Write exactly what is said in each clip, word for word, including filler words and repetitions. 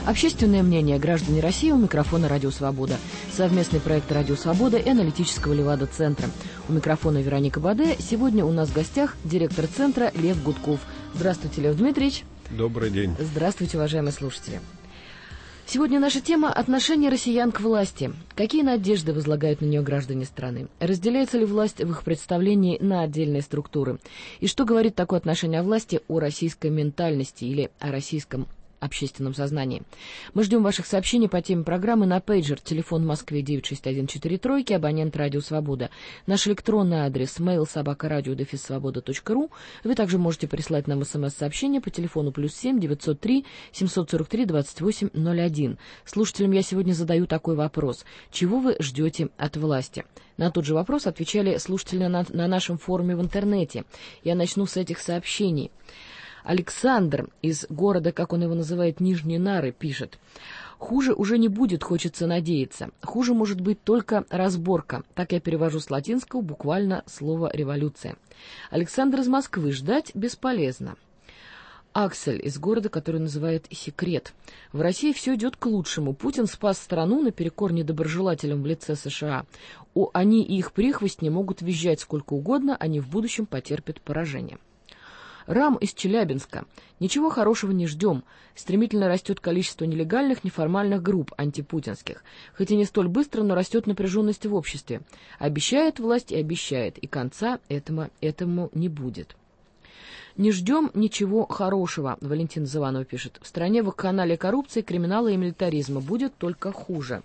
Общественное мнение. Граждане России. У микрофона «Радио Свобода». Совместный проект «Радио Свобода» и аналитического Левада-центра. У микрофона Вероника Баде. Сегодня у нас в гостях директор центра Лев Гудков. Здравствуйте, Лев Дмитриевич. Добрый день. Здравствуйте, уважаемые слушатели. Сегодня наша тема – отношение россиян к власти. Какие надежды возлагают на нее граждане страны? Разделяется ли власть в их представлении на отдельные структуры? И что говорит такое отношение о власти о российской ментальности или о российском общественном сознании? Мы ждем ваших сообщений по теме программы на пейджер, телефон в Москве девять шесть один четыре три, абонент «Радио Свобода». Наш электронный адрес mail собака радио дефис свобода точка ру. Вы также можете прислать нам смс-сообщение по телефону плюс семь девятьсот три семьсот сорок три двадцать восемь ноль один. Слушателям я сегодня задаю такой вопрос: чего вы ждете от власти? На тот же вопрос отвечали слушатели на, на нашем форуме в интернете. Я начну с этих сообщений. Александр из города, как он его называет, Нижние Нары, пишет: «Хуже уже не будет, хочется надеяться. Хуже может быть только разборка». Так я перевожу с латинского буквально слово «революция». Александр из Москвы: «Ждать бесполезно». Аксель из города, который называет «Секрет». В России все идет к лучшему. Путин спас страну наперекор недоброжелателям в лице США. О, они и их прихвостни могут визжать сколько угодно, они в будущем потерпят поражение. Рам из Челябинска: «Ничего хорошего не ждем. Стремительно растет количество нелегальных, неформальных групп антипутинских. Хоть и не столь быстро, но растет напряженность в обществе. Обещает власть и обещает, и конца этому, этому не будет». «Не ждем ничего хорошего», Валентин Заванов пишет. «В стране в канале коррупции, криминала и милитаризма будет только хуже».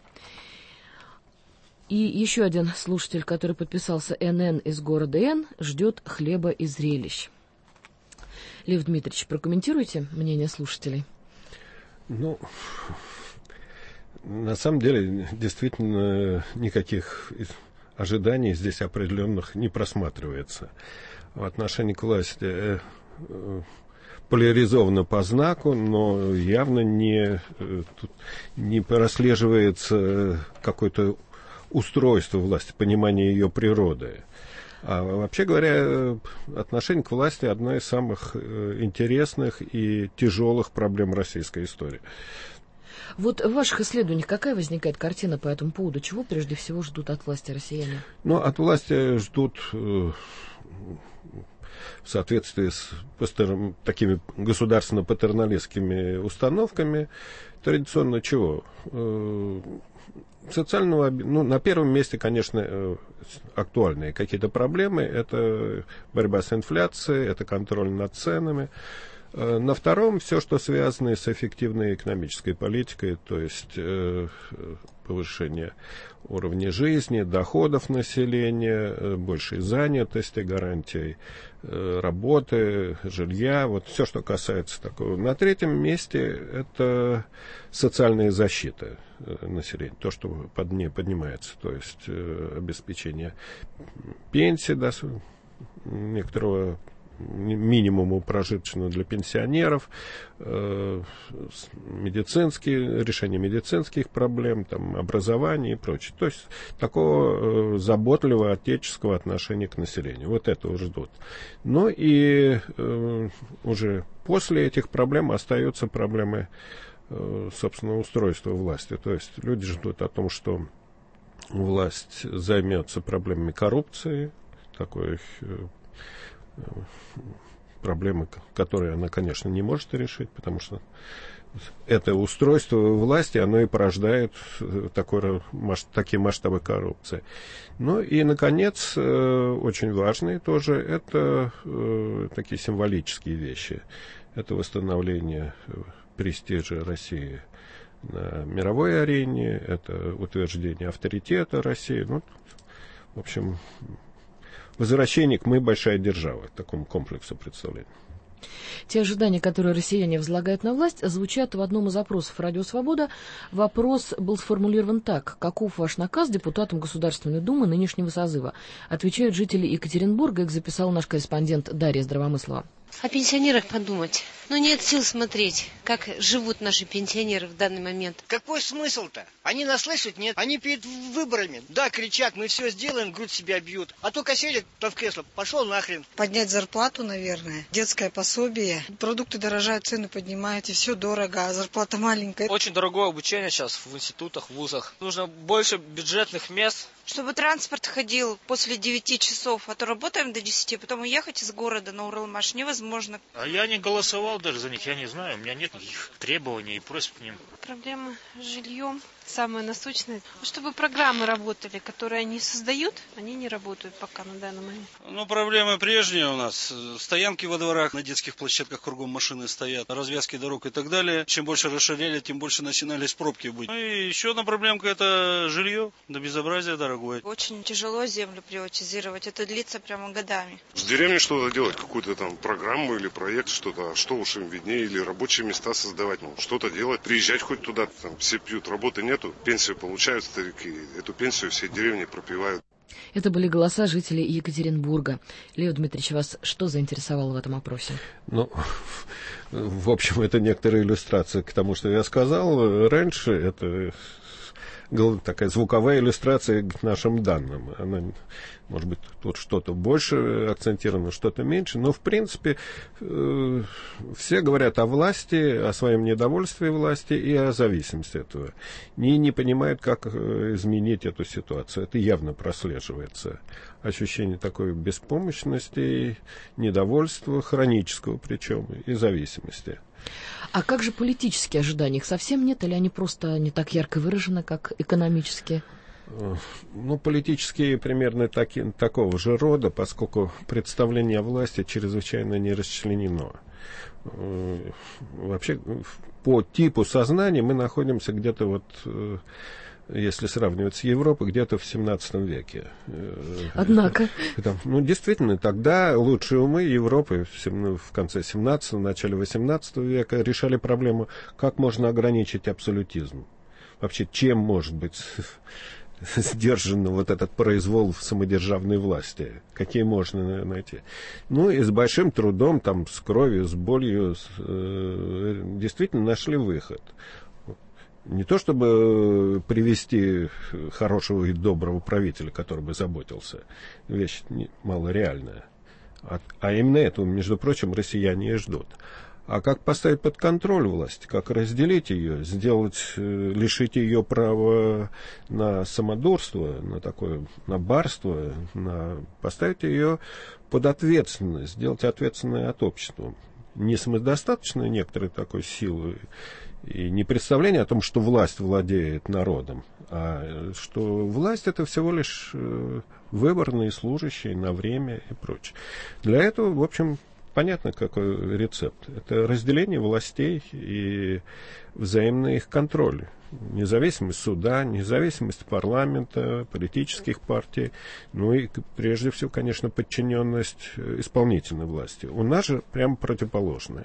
И еще один слушатель, который подписался эн эн из города Н, ждет хлеба и зрелищ. Лев Дмитриевич, прокомментируйте мнение слушателей. Ну, на самом деле, действительно, никаких ожиданий здесь определенных не просматривается. В отношении к власти э, э, поляризовано по знаку, но явно не, э, тут не прослеживается какое-то устройство власти, понимание ее природы. А вообще говоря, отношение к власти — одна из самых интересных и тяжелых проблем российской истории. Вот в ваших исследованиях какая возникает картина по этому поводу? Чего прежде всего ждут от власти россияне? Ну, от власти ждут э, в соответствии с пастер, такими государственно-патерналистскими установками традиционно чего? Э, Социального, ну, на первом месте, конечно, актуальные какие-то проблемы. Это борьба с инфляцией, это контроль над ценами. На втором все, что связано с эффективной экономической политикой, то есть э, повышение уровня жизни, доходов населения, большей занятости, гарантий э, работы, жилья, вот все, что касается такого. На третьем месте это социальная защита э, населения, то, что под ней поднимается, то есть э, обеспечение пенсии, да, некоторого минимуму прожиточного для пенсионеров, э, медицинские, решение медицинских проблем, там, образование и прочее. То есть такого э, заботливого отеческого отношения к населению. Вот этого ждут. Но и э, уже после этих проблем остаются проблемы, э, собственно, устройства власти. То есть люди ждут о том, что власть займется проблемами коррупции, такой э, проблемы, которые она, конечно, не может решить, потому что это устройство власти, оно и порождает такой, такие масштабы коррупции. Ну и, наконец, очень важные тоже, это такие символические вещи. Это восстановление престижа России на мировой арене, это утверждение авторитета России. Ну, в общем, возвращение к «мы большая держава», к такому комплексу представлений. Те ожидания, которые россияне возлагают на власть, звучат в одном из опросов «Радио Свобода». Вопрос был сформулирован так: каков ваш наказ депутатам Государственной Думы нынешнего созыва? Отвечают жители Екатеринбурга, их записал наш корреспондент Дарья Здравомыслова. О пенсионерах подумать. Но нет сил смотреть, как живут наши пенсионеры в данный момент. Какой смысл-то? Они нас слышат, нет? Они перед выборами. Да, кричат, мы все сделаем, грудь себя бьют. А только сели, то в кресло. Пошел нахрен. Поднять зарплату, наверное. Детское пособие. Продукты дорожают, цены поднимают, и все дорого, а зарплата маленькая. Очень дорогое обучение сейчас в институтах, в вузах. Нужно больше бюджетных мест. Чтобы транспорт ходил после девяти часов, а то работаем до десяти, потом уехать из города на Уралмаш невозможно. А я не голосовал даже за них, я не знаю, у меня нет никаких требований и просьб к ним. Проблема с жильем самая насущная. Чтобы программы работали, которые они создают, они не работают пока на данный момент. Ну, проблемы прежние у нас. Стоянки во дворах, на детских площадках кругом машины стоят, развязки дорог и так далее. Чем больше расширяли, тем больше начинались пробки быть. Ну и еще одна проблемка – это жилье, до безобразия дорогое. Очень тяжело землю приватизировать, это длится прямо годами. С деревней что-то делать, какую-то там программу или проект, что-то, что уж им виднее, или рабочие места создавать, ну, что-то делать, приезжать хоть туда, там все пьют, работы нету, пенсию получают старики, эту пенсию все деревни пропивают. Это были голоса жителей Екатеринбурга. Лев Дмитриевич, вас что заинтересовало в этом опросе? Ну, в общем, это некоторая иллюстрация к тому, что я сказал раньше. Это такая звуковая иллюстрация к нашим данным. Она, может быть, тут что-то больше акцентировано, что-то меньше, но, в принципе, э, все говорят о власти, о своем недовольстве власти и о зависимости этого. И не понимают, как изменить эту ситуацию. Это явно прослеживается. Ощущение такой беспомощности, недовольства, хронического причем, и зависимости. А как же политические ожидания? Их совсем нет, или они просто не так ярко выражены, как экономические? Ну, политические примерно таки, такого же рода, поскольку представление о власти чрезвычайно не расчленено. Вообще, по типу сознания мы находимся где-то вот, если сравнивать с Европой, где-то в семнадцатом веке. Однако. Ну, действительно, тогда лучшие умы Европы в конце семнадцатого, начале восемнадцатого века решали проблему, как можно ограничить абсолютизм. Вообще, чем может быть сдержан вот этот произвол самодержавной власти? Какие можно найти? Ну, и с большим трудом, там, с кровью, с болью, с, э, действительно нашли выход. Не то чтобы привести хорошего и доброго правителя, который бы заботился, вещь малореальная, а, а именно этого, между прочим, россияне и ждут. А как поставить под контроль власть, как разделить ее, сделать, лишить ее права на самодурство, на такое, на барство, на, поставить ее под ответственность, сделать ответственной от общества. Не самодостаточной некоторой такой силы и не представление о том, что власть владеет народом, а что власть это всего лишь выборные служащие на время и прочее. Для этого, в общем, понятно, какой рецепт. Это разделение властей и взаимный их контроль. Независимость суда, независимость парламента, политических партий, ну и прежде всего, конечно, подчиненность исполнительной власти. У нас же прямо противоположное.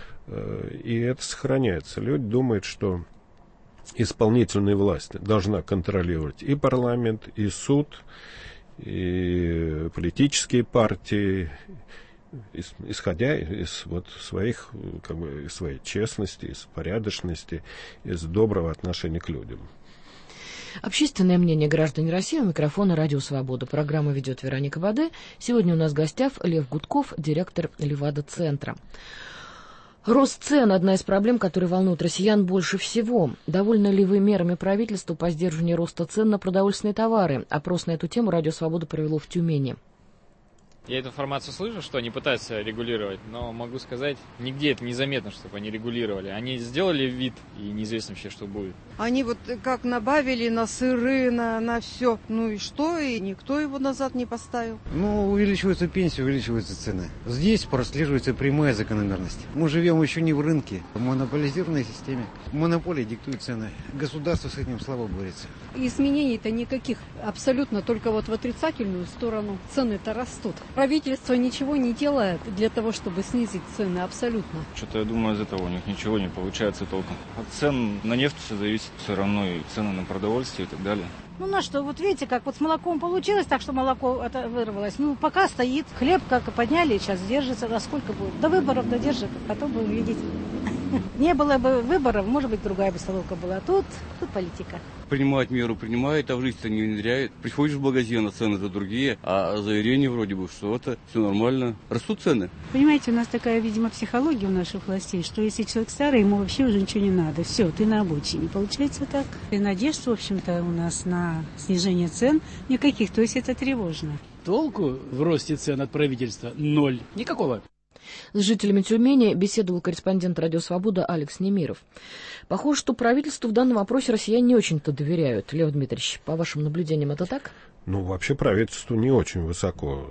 И это сохраняется. Люди думают, что исполнительная власть должна контролировать и парламент, и суд, и политические партии, исходя из вот своих, как бы, из своей честности, из порядочности, из доброго отношения к людям. Общественное мнение граждан России. У микрофона «Радио Свобода». Программу ведет Вероника Баде. Сегодня у нас в гостях Лев Гудков, директор Левада-центра. Рост цен – одна из проблем, которые волнуют россиян больше всего. Довольны ли вы мерами правительства по сдерживанию роста цен на продовольственные товары? Опрос на эту тему «Радио Свобода» провело в Тюмени. Я эту информацию слышу, что они пытаются регулировать, но могу сказать, нигде это незаметно, чтобы они регулировали. Они сделали вид, и неизвестно вообще, что будет. Они вот как набавили на сыры, на, на все. Ну и что? И никто его назад не поставил. Ну, увеличиваются пенсии, увеличиваются цены. Здесь прослеживается прямая закономерность. Мы живем еще не в рынке, в монополизированной системе. Монополия диктует цены. Государство с этим слабо борется. Изменений-то никаких. Абсолютно только вот в отрицательную сторону. Цены-то растут. Правительство ничего не делает для того, чтобы снизить цены абсолютно. Что-то, я думаю, из этого у них ничего не получается толком. От цен на нефть все зависит, все равно и цены на продовольствие и так далее. Ну на что, вот видите, как вот с молоком получилось, так что молоко это вырвалось. Ну пока стоит, хлеб как подняли, сейчас держится, а сколько будет? До выборов додержит, потом будем видеть. Не было бы выборов, может быть, другая бы столовка была. Тут, тут политика. Принимать меру принимает, а в жизнь-то не внедряет. Приходишь в магазин, а цены-то другие, а заверение вроде бы, что это все нормально. Растут цены. Понимаете, у нас такая, видимо, психология у наших властей, что если человек старый, ему вообще уже ничего не надо. Все, ты на обочине. Получается так. И надежд, в общем-то, у нас на снижение цен никаких, то есть это тревожно. Толку в росте цен от правительства ноль. Никакого. С жителями Тюмени беседовал корреспондент «Радио Свобода» Алекс Немиров. Похоже, что правительству в данном вопросе россияне не очень-то доверяют. Лев Дмитриевич, по вашим наблюдениям, это так? Ну, вообще правительству не очень высоко,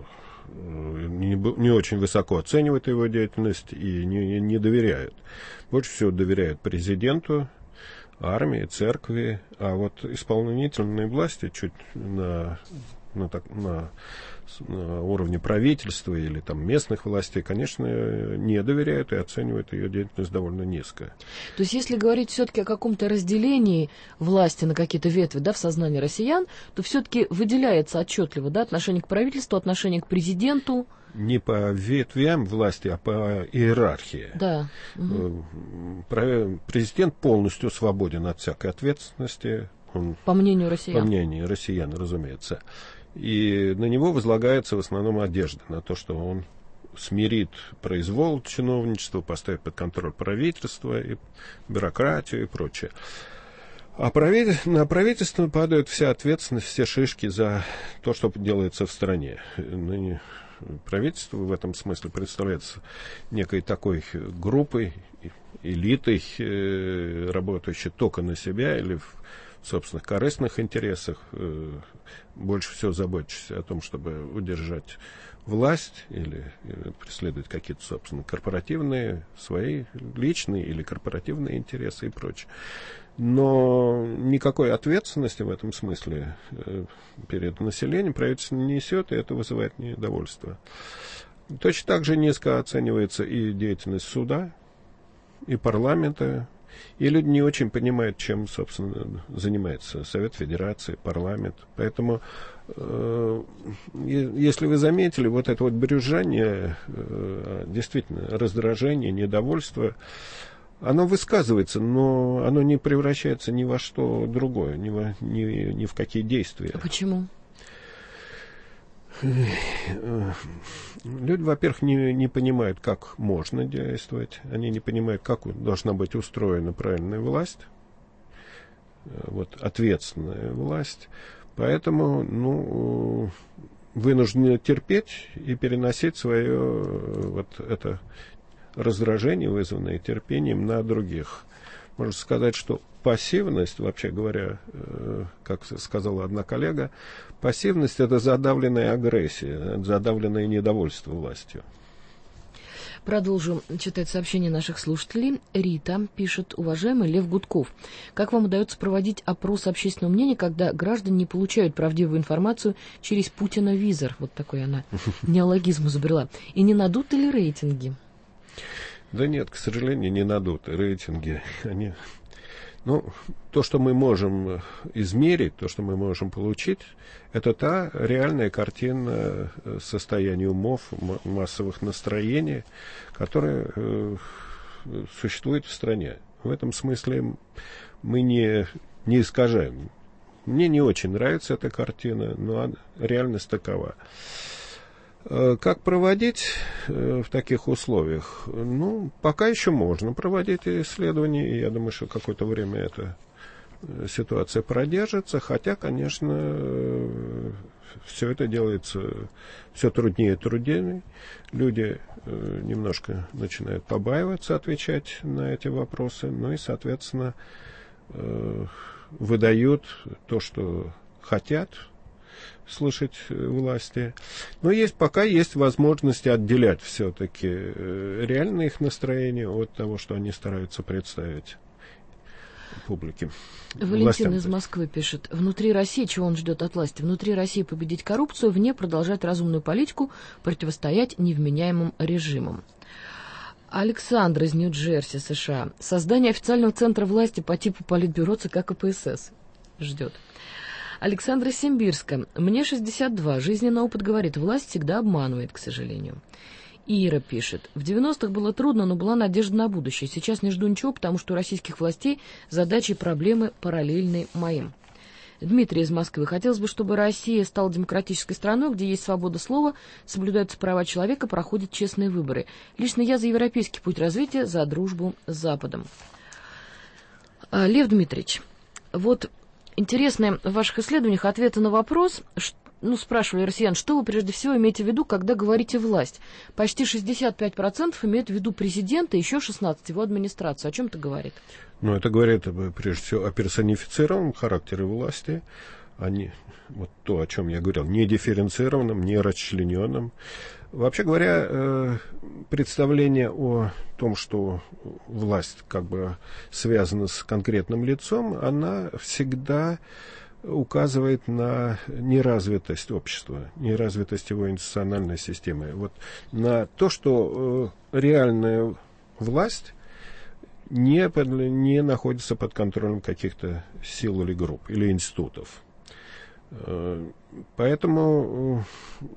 не, не очень высоко оценивает его деятельность и не, не доверяет. Больше всего доверяют президенту, армии, церкви, а вот исполнительные власти чуть на... На, так, на, на уровне правительства или там местных властей, конечно, не доверяют и оценивают ее деятельность довольно низко. То есть, если говорить все-таки о каком-то разделении власти на какие-то ветви, да, в сознании россиян, то все-таки выделяется отчетливо, да, отношение к правительству, отношение к президенту. Не по ветвям власти, а по иерархии. Да. Угу. Президент полностью свободен от всякой ответственности. Он, по мнению россиян. По мнению россиян, разумеется. И на него возлагается в основном одежда, на то, что он смирит произвол чиновничества, поставит под контроль правительство, и бюрократию и прочее. А правитель, на правительство падает вся ответственность, все шишки за то, что делается в стране. Ныне правительство в этом смысле представляется некой такой группой, элитой, работающей только на себя или в собственных корыстных интересах, э, больше всего заботящихся о том, чтобы удержать власть или, или преследовать какие-то, собственно, корпоративные, свои личные или корпоративные интересы и прочее. Но никакой ответственности в этом смысле э, перед населением правительство не несет, и это вызывает недовольство. Точно так же низко оценивается и деятельность суда, и парламента. И люди не очень понимают, чем, собственно, занимается Совет Федерации, парламент. Поэтому, э, если вы заметили, вот это вот брюзжание, э, действительно, раздражение, недовольство, оно высказывается, но оно не превращается ни во что другое, ни, во, ни, ни в какие действия. А почему? Люди, во-первых, не, не понимают, как можно действовать. Они не понимают, как должна быть устроена правильная власть. Вот, ответственная власть. Поэтому, ну, вынуждены терпеть и переносить свое вот это раздражение, вызванное терпением, на других. Можно сказать, что пассивность, вообще говоря, как сказала одна коллега, пассивность — это задавленная агрессия, задавленное недовольство властью. Продолжу читать сообщения наших слушателей. Рита пишет: уважаемый Лев Гудков, как вам удается проводить опрос общественного мнения, когда граждане не получают правдивую информацию через Путина-визор? Вот такой она неологизм изобрела. И не надуты ли рейтинги? Да нет, к сожалению, не надуты рейтинги. Они... Ну, то, что мы можем измерить, то, что мы можем получить, это та реальная картина состояния умов, массовых настроений, которая э, существует в стране. В этом смысле мы не, не искажаем. Мне не очень нравится эта картина, но реальность такова. Как проводить в таких условиях? Ну, пока еще можно проводить исследования, и я думаю, что какое-то время эта ситуация продержится, хотя, конечно, все это делается все труднее и труднее. Люди немножко начинают побаиваться отвечать на эти вопросы, ну и, соответственно, выдают то, что хотят слышать власти. Но есть, пока есть возможность отделять все-таки реальные их настроения от того, что они стараются представить. публики. Валентин из Москвы пишет. Внутри России, чего он ждет от власти? Внутри России победить коррупцию, вне продолжать разумную политику, противостоять невменяемым режимам. Александр из Нью-Джерси, США. Создание официального центра власти по типу Политбюро ЦК КПСС ждет. Александр из Симбирска. Мне шестьдесят два. Жизненный опыт говорит, власть всегда обманывает, к сожалению. Ира пишет. В девяностых было трудно, но была надежда на будущее. Сейчас не жду ничего, потому что у российских властей задачи и проблемы параллельны моим. Дмитрий из Москвы. Хотелось бы, чтобы Россия стала демократической страной, где есть свобода слова, соблюдаются права человека, проходят честные выборы. Лично я за европейский путь развития, за дружбу с Западом. А, Лев Дмитриевич, вот интересные в ваших исследованиях ответы на вопрос, ну, спрашивали россиян, что вы прежде всего имеете в виду, когда говорите «власть». Почти шестьдесят пять процентов имеют в виду президента, еще шестнадцать процентов его администрацию. О чем это говорит? Ну, это говорит, прежде всего, о персонифицированном характере власти, а не, вот то, о чем я говорил, не дифференцированном, не расчлененном. Вообще говоря, представление о том, что власть как бы связана с конкретным лицом, она всегда указывает на неразвитость общества, неразвитость его институциональной системы. Вот на то, что реальная власть не, под, не находится под контролем каких-то сил или групп, или институтов. Поэтому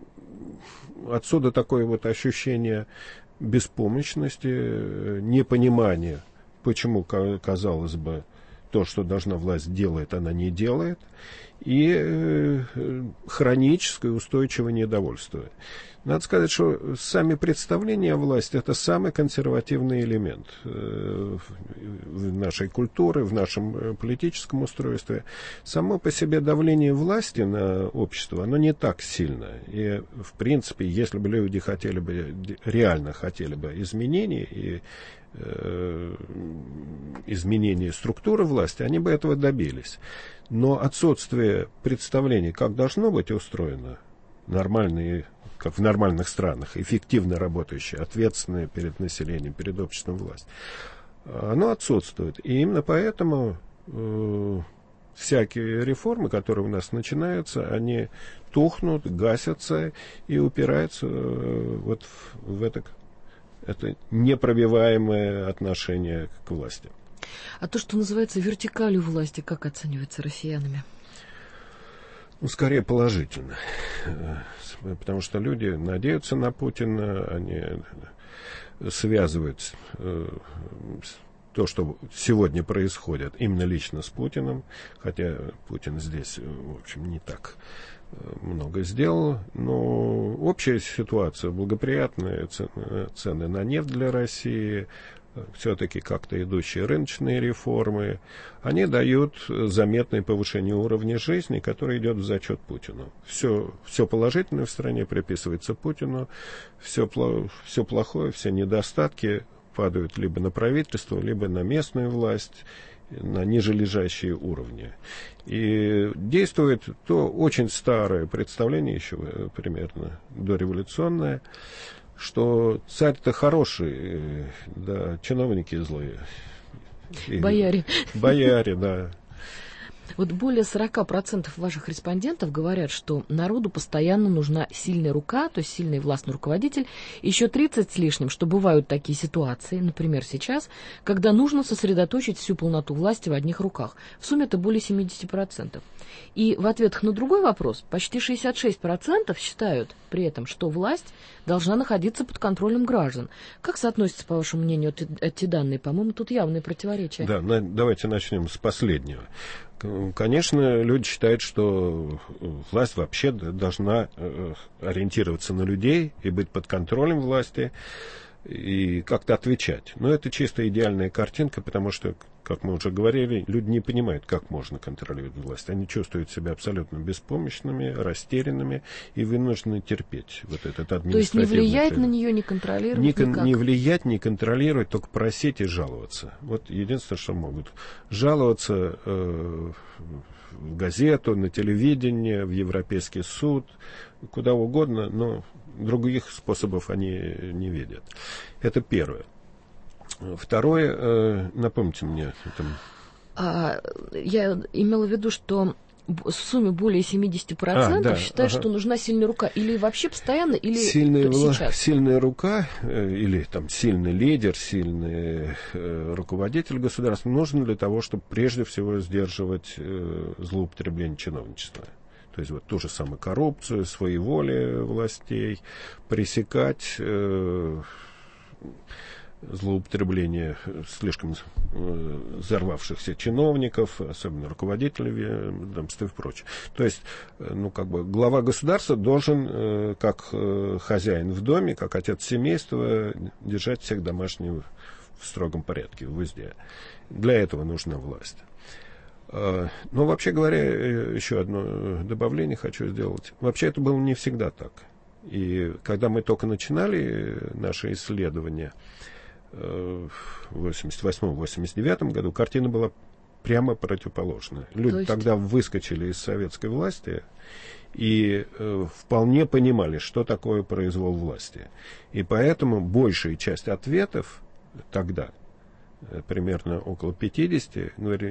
отсюда такое вот ощущение беспомощности, непонимания, почему, казалось бы, то, что должна власть делать, она не делает, и э, хроническое устойчивое недовольство. Надо сказать, что сами представления о власти – это самый консервативный элемент э, в нашей культуре, в нашем политическом устройстве. Само по себе давление власти на общество, оно не так сильно. И, в принципе, если бы люди хотели бы, реально хотели бы изменений и э, изменения структуры власти, они бы этого добились. Но отсутствие представлений, как должно быть устроено, нормальные, как в нормальных странах, эффективно работающая, ответственная перед населением, перед обществом власть, оно отсутствует. И именно поэтому э, всякие реформы, которые у нас начинаются, они тухнут, гасятся и упираются э, вот в, в это, это непробиваемое отношение к власти. А то, что называется вертикалью власти, как оценивается россиянами? Ну, скорее положительно. Потому что люди надеются на Путина, они связывают то, что сегодня происходит, именно лично с Путиным, хотя Путин здесь, в общем, не так много сделал, но общая ситуация благоприятная, цены, цены на нефть для России, все-таки как-то идущие рыночные реформы, они дают заметное повышение уровня жизни, которое идет в зачет Путину. Все, все положительное в стране приписывается Путину, все, все плохое, все недостатки падают либо на правительство, либо на местную власть, на нижележащие уровни. И действует то очень старое представление, еще примерно дореволюционное, что царь-то хороший, да, чиновники злые. И бояре. Бояре, да. Вот более сорок процентов ваших респондентов говорят, что народу постоянно нужна сильная рука, то есть сильный властный руководитель. Еще тридцать с лишним, что бывают такие ситуации, например, сейчас, когда нужно сосредоточить всю полноту власти в одних руках. В сумме это более семьдесят процентов. И в ответах на другой вопрос почти шестьдесят шесть процентов считают при этом, что власть должна находиться под контролем граждан. Как соотносятся, по вашему мнению, эти данные? По-моему, тут явные противоречия. Да, на, давайте начнем с последнего. Конечно, люди считают, что власть вообще должна ориентироваться на людей и быть под контролем власти и как-то отвечать. Но это чисто идеальная картинка, потому что, как мы уже говорили, люди не понимают, как можно контролировать власть. Они чувствуют себя абсолютно беспомощными, растерянными и вынуждены терпеть вот этот административный... То есть не влиять период. На нее, не контролировать не, никак? Не влиять, не контролировать, только просить и жаловаться. Вот единственное, что могут. Жаловаться э, в газету, на телевидение, в Европейский суд, куда угодно, но других способов они не видят. Это первое. Второе, э, напомните мне, это... А, я имела в виду, что в сумме более семьдесят процентов а, да, считают, ага. что нужна сильная рука. Или вообще постоянно, или сильная, сейчас? Сильная рука, или там сильный лидер, сильный э, руководитель государства нужен для того, чтобы прежде всего сдерживать э, злоупотребление чиновничества. То есть вот ту же самую коррупцию, своеволие властей, пресекать... Э, злоупотребление слишком э, взорвавшихся чиновников, особенно руководителей ведомств и прочее. То есть, э, ну, как бы глава государства должен, э, как э, хозяин в доме, как отец семейства, держать всех домашних в строгом порядке, везде. Для этого нужна власть. Э, но, вообще говоря, еще одно добавление хочу сделать. Вообще это было не всегда так. И когда мы только начинали наши исследования, в восемьдесят восьмом — восемьдесят девятом году картина была прямо противоположная. Люди есть... тогда выскочили из советской власти и э, вполне понимали, что такое произвол власти. И поэтому большая часть ответов тогда, примерно около пятьдесят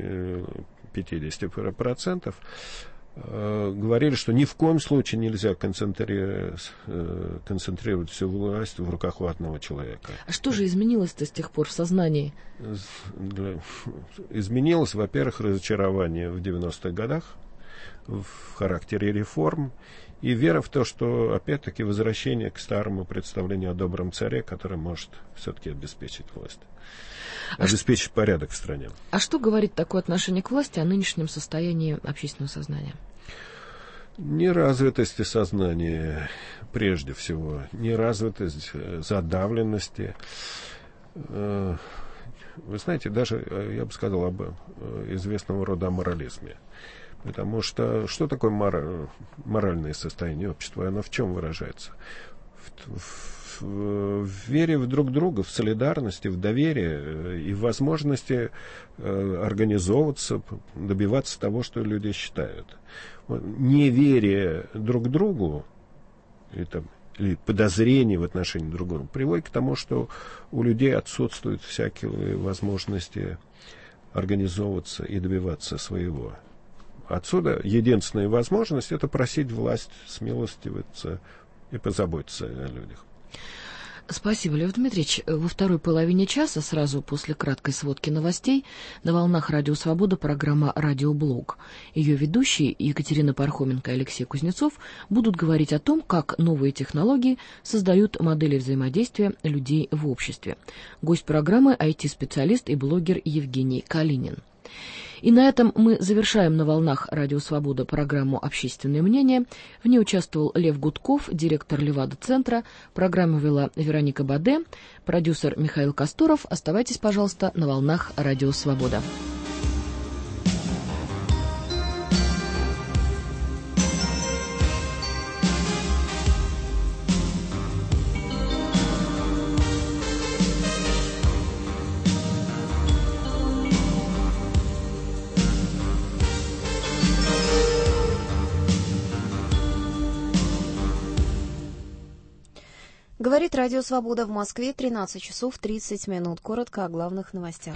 процентов, говорили, что ни в коем случае нельзя концентрировать, концентрировать всю власть в руках у одного человека. А что же изменилось-то с тех пор в сознании? Изменилось, во-первых, разочарование в девяностых годах в характере реформ и вера в то, что, опять-таки, возвращение к старому представлению о добром царе, который может все-таки обеспечить власть. А обеспечить ш... порядок в стране. А что говорит такое отношение к власти о нынешнем состоянии общественного сознания? Неразвитости сознания, прежде всего. Неразвитость, задавленности. Вы знаете, даже, я бы сказал, об известного рода морализме. Потому что что такое мораль, моральное состояние общества? Оно в чем выражается? В, в, в вере в друг друга, в солидарности, в доверии и в возможности э, организовываться, добиваться того, что люди считают. Неверие друг другу это, или подозрение в отношении друг друга приводит к тому, что у людей отсутствуют всякие возможности организовываться и добиваться своего. Отсюда единственная возможность — это просить власть смилостивиться и позаботиться о людях. Спасибо, Лев Дмитриевич. Во второй половине часа, сразу после краткой сводки новостей, на волнах Радио Свобода программа «Радиоблог». Ее ведущие Екатерина Пархоменко и Алексей Кузнецов будут говорить о том, как новые технологии создают модели взаимодействия людей в обществе. Гость программы — ай ти-специалист и блогер Евгений Калинин. И на этом мы завершаем на волнах Радио Свобода программу «Общественное мнение». В ней участвовал Лев Гудков, директор Левада-центра. Программу вела Вероника Баде, продюсер Михаил Касторов. Оставайтесь, пожалуйста, на волнах Радио Свобода. Говорит Радио Свобода в Москве, тринадцать часов тридцать минут. Коротко о главных новостях.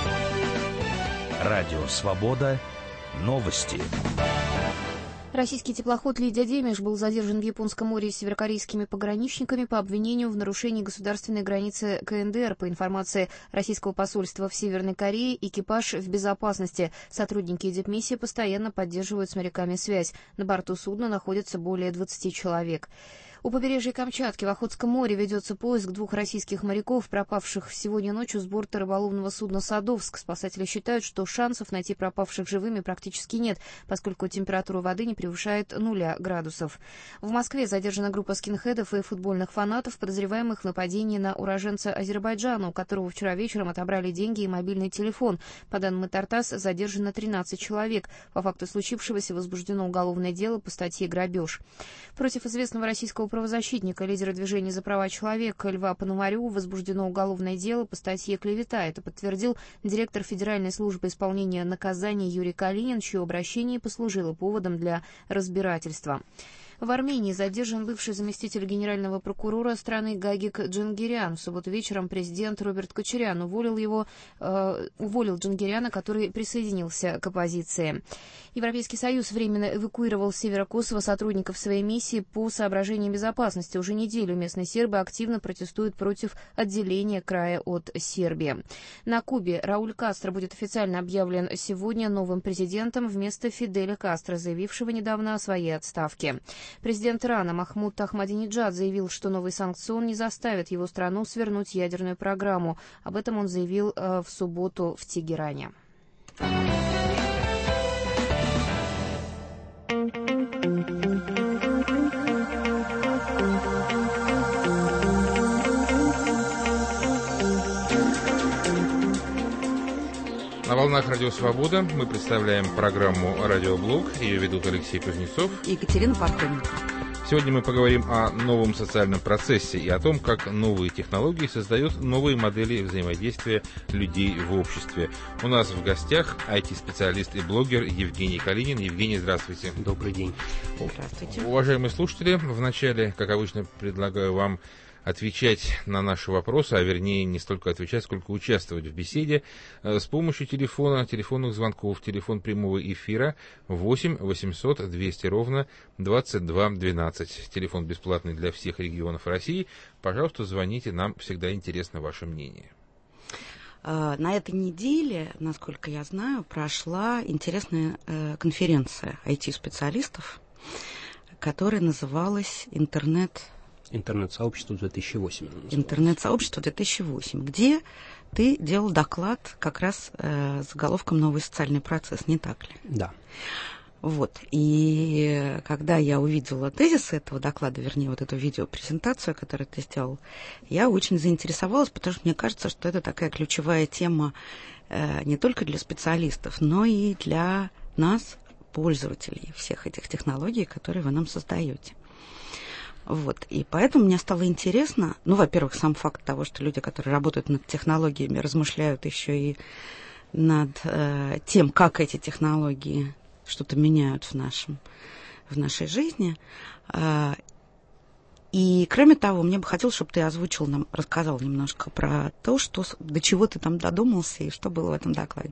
Радио Свобода. Новости. Российский теплоход «Лидия Демиш» был задержан в Японском море северокорейскими пограничниками по обвинению в нарушении государственной границы ка эн дэ эр. По информации российского посольства в Северной Корее, экипаж в безопасности. Сотрудники дипмиссии постоянно поддерживают с моряками связь. На борту судна находится более двадцати человек. У побережья Камчатки в Охотском море ведется поиск двух российских моряков, пропавших сегодня ночью с борта рыболовного судна «Садовск». Спасатели считают, что шансов найти пропавших живыми практически нет, поскольку температура воды не превышает нуля градусов. В Москве задержана группа скинхедов и футбольных фанатов, подозреваемых в нападении на уроженца Азербайджана, у которого вчера вечером отобрали деньги и мобильный телефон. По данным Тартас, задержано тринадцать человек. По факту случившегося возбуждено уголовное дело по статье «Грабеж». Против известного российского правозащитника, лидера движения за права человека Льва Пономарёва возбуждено уголовное дело по статье «Клевета». Это подтвердил директор Федеральной службы исполнения наказаний Юрий Калинин, чье обращение послужило поводом для разбирательства. В Армении задержан бывший заместитель генерального прокурора страны Гагик Джангирян. В субботу вечером президент Роберт Кочарян уволил его, э, уволил Джангиряна, который присоединился к оппозиции. Европейский Союз временно эвакуировал с севера Косово сотрудников своей миссии по соображениям безопасности. Уже неделю местные сербы активно протестуют против отделения края от Сербии. На Кубе Рауль Кастро будет официально объявлен сегодня новым президентом вместо Фиделя Кастро, заявившего недавно о своей отставке. Президент Ирана Махмуд Ахмадинеджад заявил, что новый санкцион не заставит его страну свернуть ядерную программу. Об этом он заявил э, в субботу в Тегеране. На волнах Радио Свобода мы представляем программу «Радиоблог». Ее ведут Алексей Кузнецов и Екатерина Пархоменко. Сегодня мы поговорим о новом социальном процессе и о том, как новые технологии создают новые модели взаимодействия людей в обществе. У нас в гостях ай ти-специалист и блогер Евгений Калинин. Евгений, здравствуйте. Добрый день. Здравствуйте. Уважаемые слушатели, вначале, как обычно, предлагаю вам отвечать на наши вопросы, а вернее не столько отвечать, сколько участвовать в беседе с помощью телефона, телефонных звонков, телефон прямого эфира восемь восемьсот двести ровно двадцать два двенадцать. Телефон бесплатный для всех регионов России. Пожалуйста, звоните, нам всегда интересно ваше мнение. На этой неделе, насколько я знаю, прошла интересная конференция ай ти-специалистов, которая называлась «Интернет». Интернет-сообщество две тысячи восемь. Интернет-сообщество две тысячи восемь, где ты делал доклад как раз э, с заголовком «Новый социальный процесс», не так ли? Да. Вот. И когда я увидела тезисы этого доклада, вернее, вот эту видеопрезентацию, которую ты сделал, я очень заинтересовалась, потому что мне кажется, что это такая ключевая тема э, не только для специалистов, но и для нас, пользователей всех этих технологий, которые вы нам создаете. Вот. И поэтому мне стало интересно, ну, во-первых, сам факт того, что люди, которые работают над технологиями, размышляют еще и над э, тем, как эти технологии что-то меняют в, нашем, в нашей жизни. Э, и, кроме того, мне бы хотелось, чтобы ты озвучил нам, рассказал немножко про то, что, до чего ты там додумался и что было в этом докладе.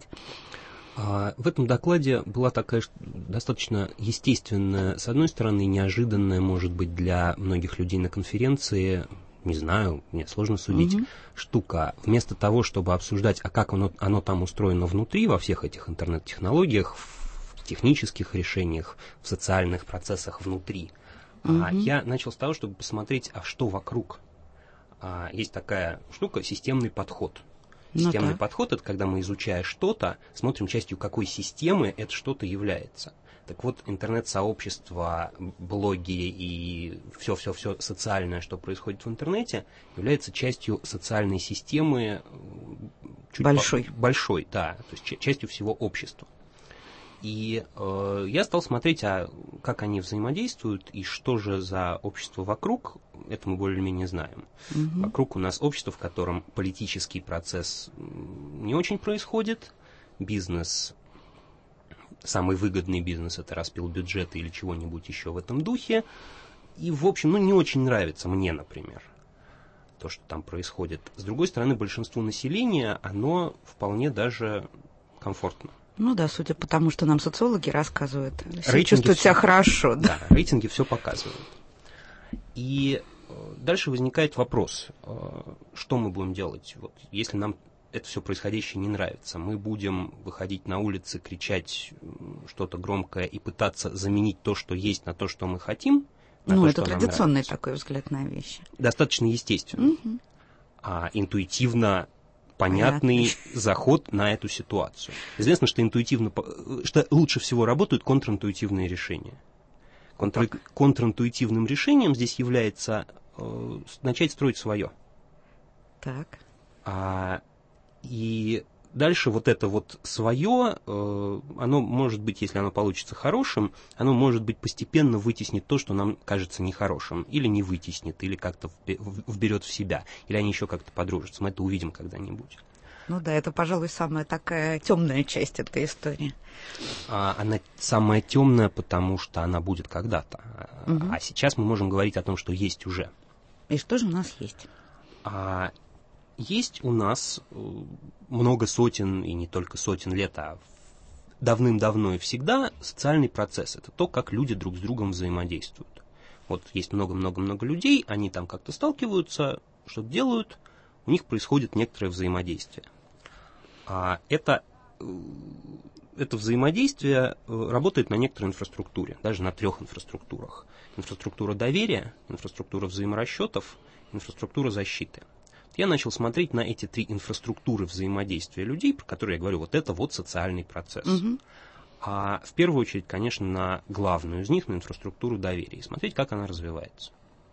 В этом докладе была такая достаточно естественная, с одной стороны, неожиданная, может быть, для многих людей на конференции, не знаю, мне сложно судить, mm-hmm. штука. Вместо того, чтобы обсуждать, а как оно, оно там устроено внутри, во всех этих интернет-технологиях, в технических решениях, в социальных процессах внутри, mm-hmm. я начал с того, чтобы посмотреть, а что вокруг. Есть такая штука, системный подход. Системный ну, подход — это когда мы, изучая что-то, смотрим, частью какой системы это что-то является. Так вот, интернет-сообщество, блоги и все-все-все социальное, что происходит в интернете, является частью социальной системы. Чуть большой. По- большой, да, то есть частью всего общества. И э, я стал смотреть, а как они взаимодействуют и что же за общество вокруг, это мы более-менее знаем. Mm-hmm. Вокруг у нас общество, в котором политический процесс не очень происходит, бизнес, самый выгодный бизнес — это распил бюджета или чего-нибудь еще в этом духе. И, в общем, ну, не очень нравится мне, например, то, что там происходит. С другой стороны, большинству населения оно вполне даже комфортно. Ну да, судя по тому, что нам социологи рассказывают, все чувствуют себя хорошо. Да, да, рейтинги все показывают. И дальше возникает вопрос, что мы будем делать, вот, если нам это все происходящее не нравится. Мы будем выходить на улицы, кричать что-то громкое и пытаться заменить то, что есть, на то, что мы хотим. Ну, то, это традиционный такой взгляд на вещи. Достаточно естественно. Угу. А интуитивно понятный Понятно. заход на эту ситуацию. Известно, что интуитивно, что лучше всего работают контринтуитивные решения. Контр, контринтуитивным решением здесь является э, начать строить свое. Так. А, и дальше вот это вот свое, э, оно может быть, если оно получится хорошим, оно может быть постепенно вытеснит то, что нам кажется нехорошим. Или не вытеснит, или как-то вберет в себя. Или они еще как-то подружатся. Мы это увидим когда-нибудь. Ну да, это, пожалуй, самая такая темная часть этой истории. А, она самая темная, потому что она будет когда-то. Угу. А сейчас мы можем говорить о том, что есть уже. И что же у нас есть? А, есть у нас много сотен, и не только сотен лет, а давным-давно и всегда социальный процесс. Это то, как люди друг с другом взаимодействуют. Вот есть много-много-много людей, они там как-то сталкиваются, что-то делают, у них происходит некоторое взаимодействие. А это, это взаимодействие работает на некоторой инфраструктуре, даже на трех инфраструктурах. Инфраструктура доверия, инфраструктура взаиморасчетов, инфраструктура защиты. Я начал смотреть на эти три инфраструктуры взаимодействия людей, про которые я говорю, вот это вот социальный процесс. Угу. А в первую очередь, конечно, на главную из них, на инфраструктуру доверия, и смотреть, как она развивается.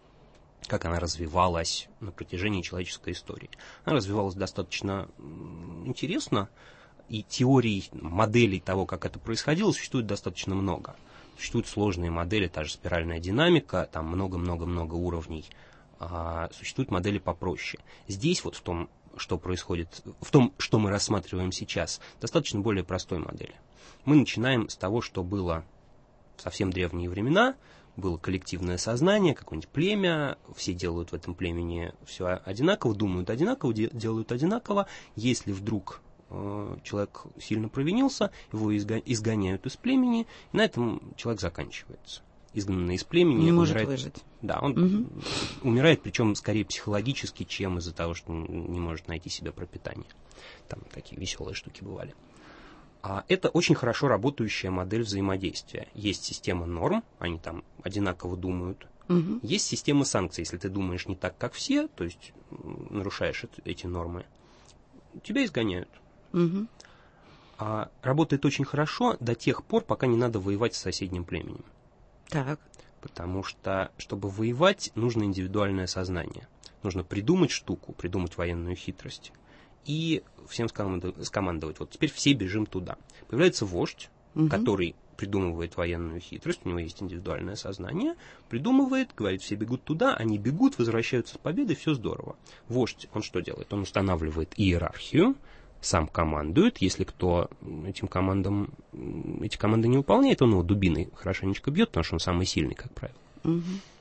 Как она развивалась на протяжении человеческой истории. Она развивалась достаточно интересно, и теорий, моделей того, как это происходило, существует достаточно много. Существуют сложные модели, та же спиральная динамика, там много-много-много уровней. А существуют модели попроще. Здесь вот в том, что происходит, в том, что мы рассматриваем сейчас, достаточно более простой модели. Мы начинаем с того, что было в совсем древние времена, было коллективное сознание, какое-нибудь племя, все делают в этом племени все одинаково, думают одинаково, де- делают одинаково. Если вдруг э, человек сильно провинился, его изго- изгоняют из племени, и на этом человек заканчивается. Изгнанный из племени. Не может умирает, выжить. Да, он угу. умирает, причем скорее психологически, чем из-за того, что не может найти себе пропитание. Там такие веселые штуки бывали. А это очень хорошо работающая модель взаимодействия. Есть система норм, они там одинаково думают. Угу. Есть система санкций. Если ты думаешь не так, как все, то есть нарушаешь эти нормы, тебя изгоняют. Угу. А работает очень хорошо до тех пор, пока не надо воевать с соседним племенем. Так. Потому что, чтобы воевать, нужно индивидуальное сознание. Нужно придумать штуку, придумать военную хитрость. И всем скомандовать. Вот теперь все бежим туда. Появляется вождь, угу. который придумывает военную хитрость, у него есть индивидуальное сознание, придумывает, говорит, все бегут туда, они бегут, возвращаются с победой, все здорово. Вождь, он что делает? Он устанавливает иерархию, сам командует, если кто этим командам, эти команды не выполняет, он его дубиной хорошенечко бьет, потому что он самый сильный, как правило. Угу.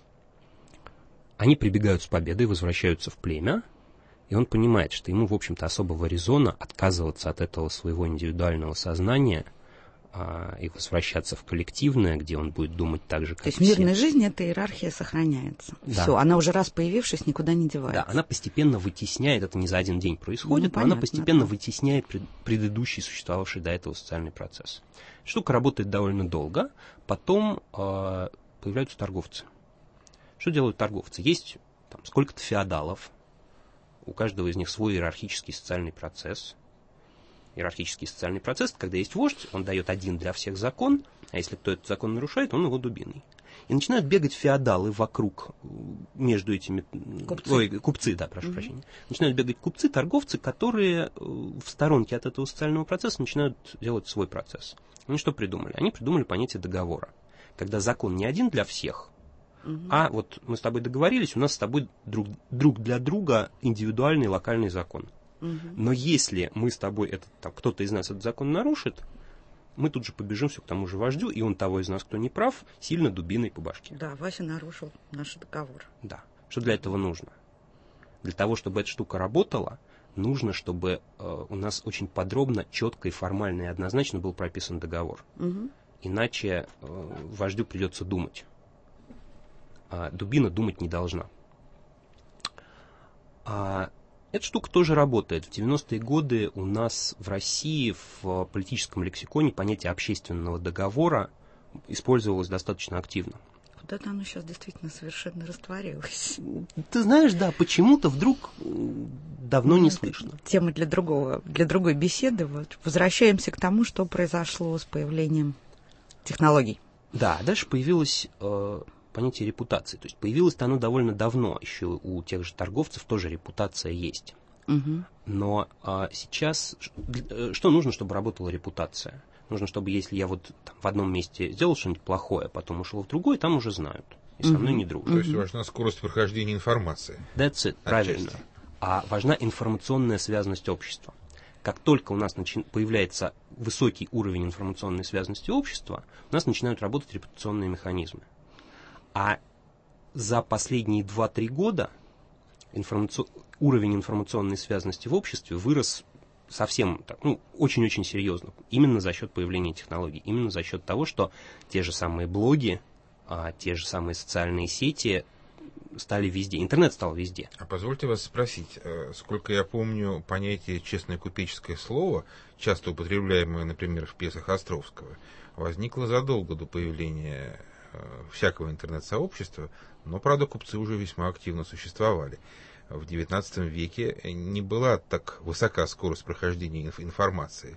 Они прибегают с победой, возвращаются в племя, и он понимает, что ему, в общем-то, особого резона отказываться от этого своего индивидуального сознания а, и возвращаться в коллективное, где он будет думать так же, как все. То есть в мирной жизни эта иерархия сохраняется. Да. Все, она уже раз появившись, никуда не девается. Да, она постепенно вытесняет, это не за один день происходит, ну, но она постепенно да. вытесняет пред, предыдущий существовавший до этого социальный процесс. Штука работает довольно долго, потом э, появляются торговцы. Что делают торговцы? Есть там сколько-то феодалов, у каждого из них свой иерархический социальный процесс. Иерархический социальный процесс, когда есть вождь, он дает один для всех закон, а если кто этот закон нарушает, он его дубиной. И начинают бегать феодалы вокруг, между этими... Купцы. Ой, купцы, да, прошу mm-hmm. прощения. Начинают бегать купцы, торговцы, которые в сторонке от этого социального процесса начинают делать свой процесс. Они что придумали? Они придумали понятие договора. Когда закон не один для всех, Uh-huh. а вот мы с тобой договорились, у нас с тобой друг, друг для друга индивидуальный локальный закон. Uh-huh. Но если мы с тобой, этот, там, кто-то из нас этот закон нарушит, мы тут же побежим все к тому же вождю, и он того из нас, кто не прав, сильно дубиной по башке. Да, Вася нарушил наш договор. Да. Что для этого нужно? Для того, чтобы эта штука работала, нужно, чтобы э, у нас очень подробно, четко и формально и однозначно был прописан договор. Uh-huh. Иначе э, вождю придется думать. А дубина думать не должна. А эта штука тоже работает. В девяностые годы у нас в России в политическом лексиконе понятие общественного договора использовалось достаточно активно. Куда-то оно сейчас действительно совершенно растворилось. Ты знаешь, да, почему-то вдруг давно не слышно. Тема для другого, для другой беседы. Вот. Возвращаемся к тому, что произошло с появлением технологий. Да, дальше появилось... Э, понятие репутации. То есть появилось-то оно довольно давно, еще у тех же торговцев тоже репутация есть. Угу. Но а, сейчас что нужно, чтобы работала репутация? Нужно, чтобы если я вот там, в одном месте сделал что-нибудь плохое, потом ушел в другое, там уже знают. И со мной не дружат. То есть важна скорость прохождения информации. That's it, правильно. А важна информационная связанность общества. Как только у нас начи- появляется высокий уровень информационной связанности общества, у нас начинают работать репутационные механизмы. А за последние два-три года информаци... уровень информационной связанности в обществе вырос совсем, так, ну, очень-очень серьезно. Именно за счет появления технологий. Именно за счет того, что те же самые блоги, а, те же самые социальные сети стали везде. Интернет стал везде. А позвольте вас спросить, сколько я помню, понятие «честное купеческое слово», часто употребляемое, например, в пьесах Островского, возникло задолго до появления всякого интернет-сообщества, но, правда, купцы уже весьма активно существовали. В девятнадцатом веке не была так высока скорость прохождения информации.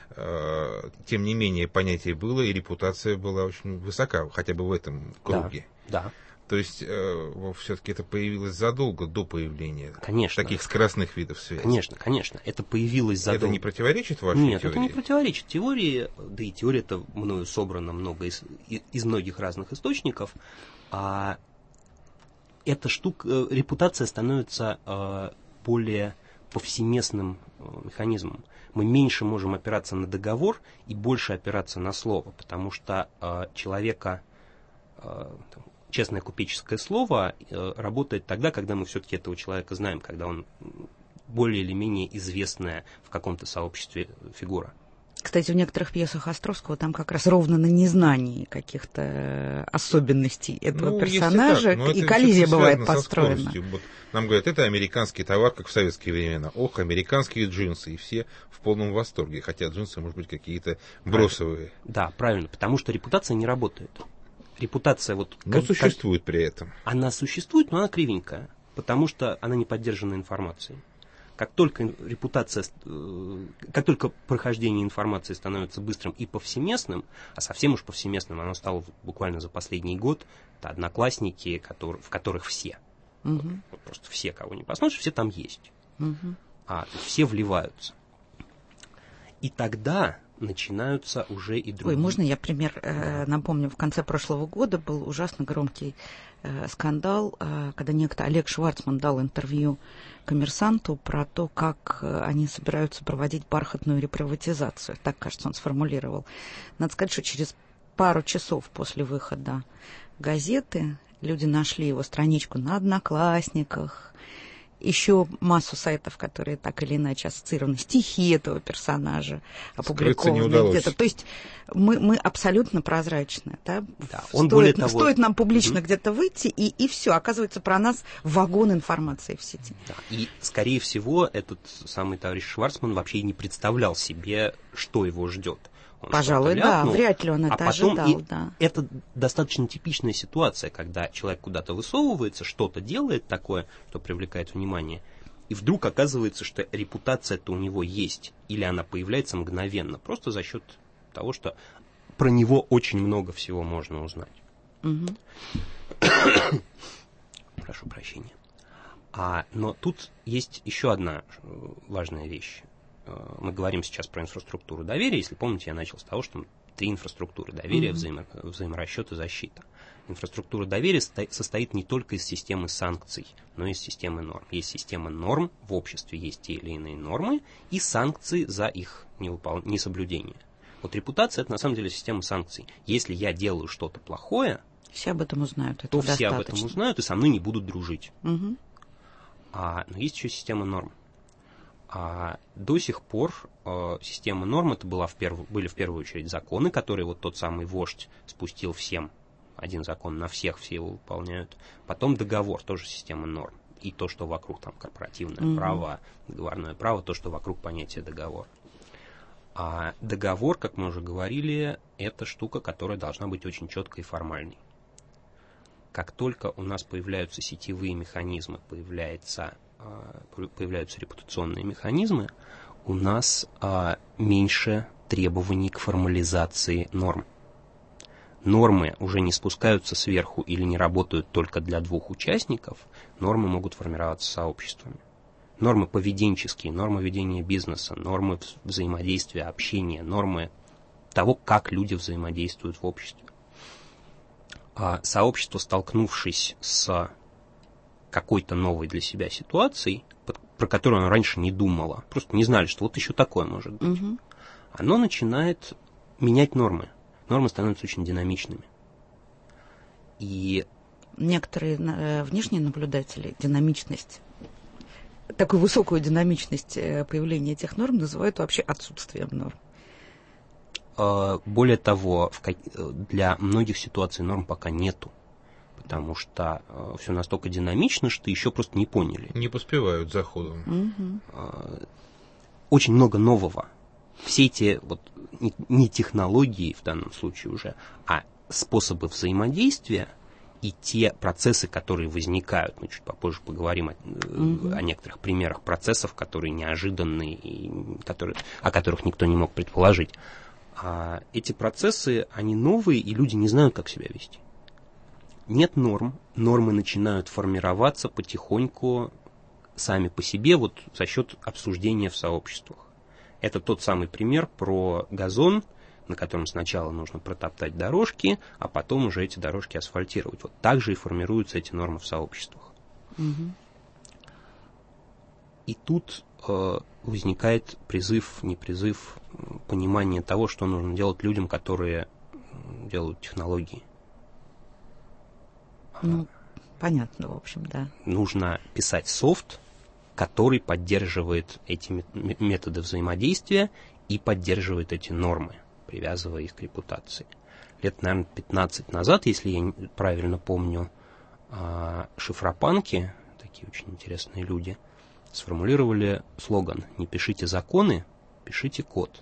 Тем не менее, понятие было, и репутация была очень высока, хотя бы в этом круге. Да, да. То есть, э, все-таки это появилось задолго до появления конечно. таких скоростных видов связи. Конечно, конечно. Это появилось задолго. Это не противоречит вашей Нет, теории? это не противоречит теории, да и теория-то мною собрана много из, из многих разных источников. А эта штука, репутация становится э, более повсеместным э, механизмом. Мы меньше можем опираться на договор и больше опираться на слово, потому что э, человека... Э, честное купеческое слово э, работает тогда, когда мы все-таки этого человека знаем, когда он более или менее известная в каком-то сообществе фигура. Кстати, в некоторых пьесах Островского там как раз ровно на незнании каких-то особенностей этого ну, персонажа, и коллизия бывает построена. Вот нам говорят, это американский товар, как в советские времена. Ох, американские джинсы, и все в полном восторге, хотя джинсы, может быть, какие-то бросовые. Да, правильно, потому что репутация не работает. Репутация вот... Но как, существует как, при этом. Она существует, но она кривенькая, потому что она не поддержана информацией. Как только репутация, как только прохождение информации становится быстрым и повсеместным, а совсем уж повсеместным оно стало буквально за последний год, это одноклассники, которые, в которых все, угу. вот просто все, кого не посмотришь, все там есть. Угу. А, то есть все вливаются. И тогда... начинаются уже и другие. Ой, можно я пример э, напомню? В конце прошлого года был ужасно громкий э, скандал, э, когда некто Олег Шварцман дал интервью «Коммерсанту» про то, как э, они собираются проводить бархатную реприватизацию. Так, кажется, он сформулировал. Надо сказать, что через пару часов после выхода газеты люди нашли его страничку на Одноклассниках, еще массу сайтов, которые так или иначе ассоциированы, стихи этого персонажа опубликованы где-то. То есть мы, мы абсолютно прозрачны. Да? Да, он стоит, более того... стоит нам публично mm-hmm. где-то выйти, и, и все, оказывается, про нас вагон информации в сети. Да. И, скорее всего, этот самый товарищ Шварцман вообще не представлял себе, что его ждет. Он Пожалуй, да, ляпнул, вряд ли он это а потом ожидал. И да. Это достаточно типичная ситуация, когда человек куда-то высовывается, что-то делает такое, что привлекает внимание, и вдруг оказывается, что репутация-то у него есть, или она появляется мгновенно, просто за счет того, что про него очень много всего можно узнать. Угу. Прошу прощения. А, но тут есть еще одна важная вещь. Мы говорим сейчас про инфраструктуру доверия. Если помните, я начал с того, что три инфраструктуры доверия, mm-hmm. взаимо, взаиморасчет и защита. Инфраструктура доверия состоит не только из системы санкций, но и из системы норм. Есть система норм, в обществе есть те или иные нормы, и санкции за их невыпол... несоблюдение. Вот репутация – это на самом деле система санкций. Если я делаю что-то плохое, все об этом узнают, это то достаточно. все об этом узнают и со мной не будут дружить. Mm-hmm. А, но есть еще система норм. А до сих пор э, система норм это была в перв... были в первую очередь законы, которые вот тот самый вождь спустил всем. Один закон на всех, все его выполняют. Потом договор, тоже система норм. И то, что вокруг там корпоративное mm-hmm. право, договорное право, то, что вокруг понятия договор. А договор, как мы уже говорили, это штука, которая должна быть очень четкой и формальной. Как только у нас появляются сетевые механизмы, появляется появляются репутационные механизмы, у нас а, меньше требований к формализации норм. Нормы уже не спускаются сверху или не работают только для двух участников, нормы могут формироваться сообществами. Нормы поведенческие, нормы ведения бизнеса, нормы взаимодействия, общения, нормы того, как люди взаимодействуют в обществе. А сообщество, столкнувшись с какой-то новой для себя ситуацией, про которую она раньше не думала, просто не знали, что вот еще такое может быть, угу. оно начинает менять нормы. Нормы становятся очень динамичными. И некоторые э, внешние наблюдатели динамичность, такую высокую динамичность появления этих норм называют вообще отсутствием норм. Более того, для многих ситуаций норм пока нету, потому что все настолько динамично, что еще просто не поняли. Не поспевают за ходом. Угу. Очень много нового. Все эти, вот, не технологии в данном случае уже, а способы взаимодействия и те процессы, которые возникают, мы чуть попозже поговорим о, угу. о некоторых примерах процессов, которые неожиданные, и которые, о которых никто не мог предположить. А эти процессы, они новые, и люди не знают, как себя вести. Нет норм, нормы начинают формироваться потихоньку сами по себе, вот за счет обсуждения в сообществах. Это тот самый пример про газон, на котором сначала нужно протоптать дорожки, а потом уже эти дорожки асфальтировать. Вот так же и формируются эти нормы в сообществах. Угу. И тут э, возникает призыв, не призыв, понимание того, что нужно делать людям, которые делают технологии. Ну, понятно, в общем, да. Нужно писать софт, который поддерживает эти методы взаимодействия и поддерживает эти нормы, привязывая их к репутации. Лет, наверное, пятнадцать назад, если я правильно помню, шифропанки, такие очень интересные люди, сформулировали слоган «Не пишите законы, пишите код».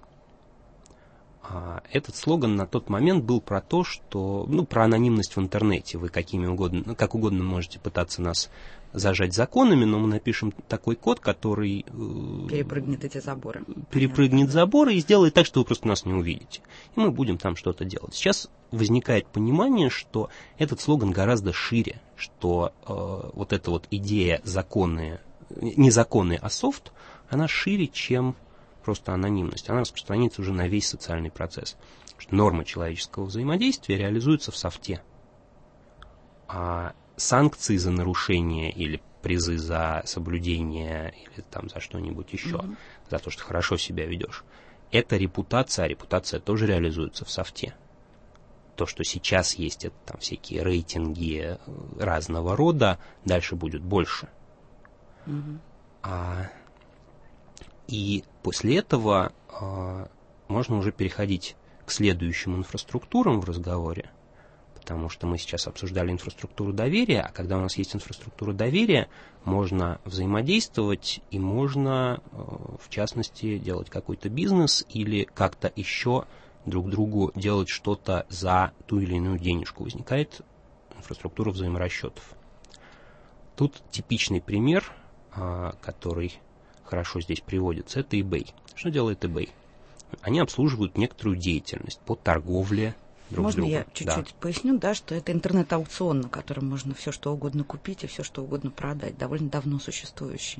Этот слоган на тот момент был про то, что, ну, про анонимность в интернете. Вы какими угодно, как угодно можете пытаться нас зажать законами, но мы напишем такой код, который перепрыгнет эти заборы. Перепрыгнет заборы и сделает так, что вы просто нас не увидите. И мы будем там что-то делать. Сейчас возникает понимание, что этот слоган гораздо шире, что э, вот эта вот идея законы, не законы, а софт, она шире, чем просто анонимность. Она распространяется уже на весь социальный процесс. Что нормы человеческого взаимодействия реализуются в софте. А санкции за нарушение или призы за соблюдение или там за что-нибудь еще, mm-hmm. за то, что хорошо себя ведешь, это репутация, а репутация тоже реализуется в софте. То, что сейчас есть, это там всякие рейтинги разного рода, дальше будет больше. Mm-hmm. А, и после этого а, можно уже переходить к следующим инфраструктурам в разговоре, потому что мы сейчас обсуждали инфраструктуру доверия, а когда у нас есть инфраструктура доверия, можно взаимодействовать и можно, в частности, делать какой-то бизнес или как-то еще друг другу делать что-то за ту или иную денежку. Возникает инфраструктура взаиморасчетов. Тут типичный пример, который хорошо здесь приводится, это eBay. Что делает eBay? Они обслуживают некоторую деятельность по торговле друг Можно с другом. я чуть-чуть да. поясню, да, что это интернет-аукцион, на котором можно все что угодно купить и все что угодно продать, довольно давно существующий.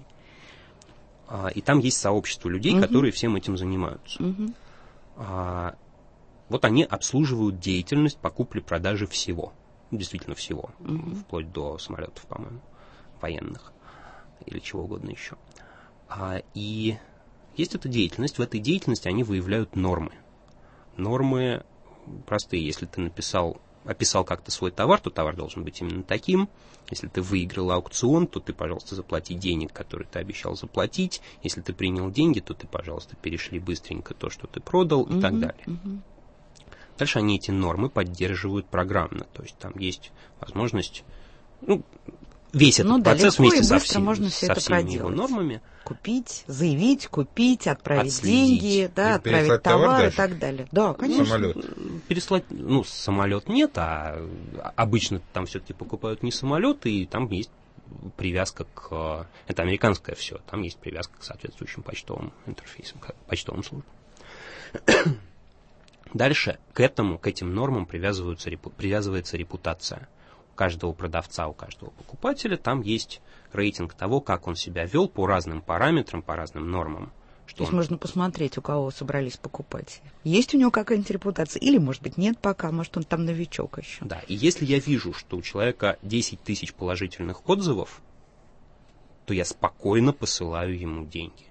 А, и там есть сообщество людей, угу. которые всем этим занимаются. Угу. А, вот они обслуживают деятельность по купле-продаже всего. Действительно всего. Угу. Вплоть до самолетов, по-моему, военных или чего угодно еще. А, и есть эта деятельность. В этой деятельности они выявляют нормы. Нормы простые. Если ты написал, описал как-то свой товар, то товар должен быть именно таким. Если ты выиграл аукцион, то ты, пожалуйста, заплати денег, которые ты обещал заплатить. Если ты принял деньги, то ты, пожалуйста, перешли быстренько то, что ты продал, и uh-huh, так далее. Uh-huh. Дальше они эти нормы поддерживают программно. То есть там есть возможность, ну, весь этот ну, процесс да, вместе со, всем, всеми, все со всеми его нормами. Купить, заявить, купить, отправить отследить, деньги, да, отправить товар и так далее. Да, конечно. Самолет. Переслать, ну, самолет нет, а обычно там все-таки покупают не самолеты, и там есть привязка к... Это американское все, там есть привязка к соответствующим почтовым интерфейсам, к почтовым службам. Дальше к этому, к этим нормам привязывается, привязывается репутация. У каждого продавца, у каждого покупателя там есть рейтинг того, как он себя вел по разным параметрам, по разным нормам. Что То есть он... можно посмотреть, у кого собрались покупать. Есть у него какая-нибудь репутация? Или, может быть, нет пока, может, он там новичок еще. Да, и если я вижу, что у человека десять тысяч положительных отзывов то я спокойно посылаю ему деньги.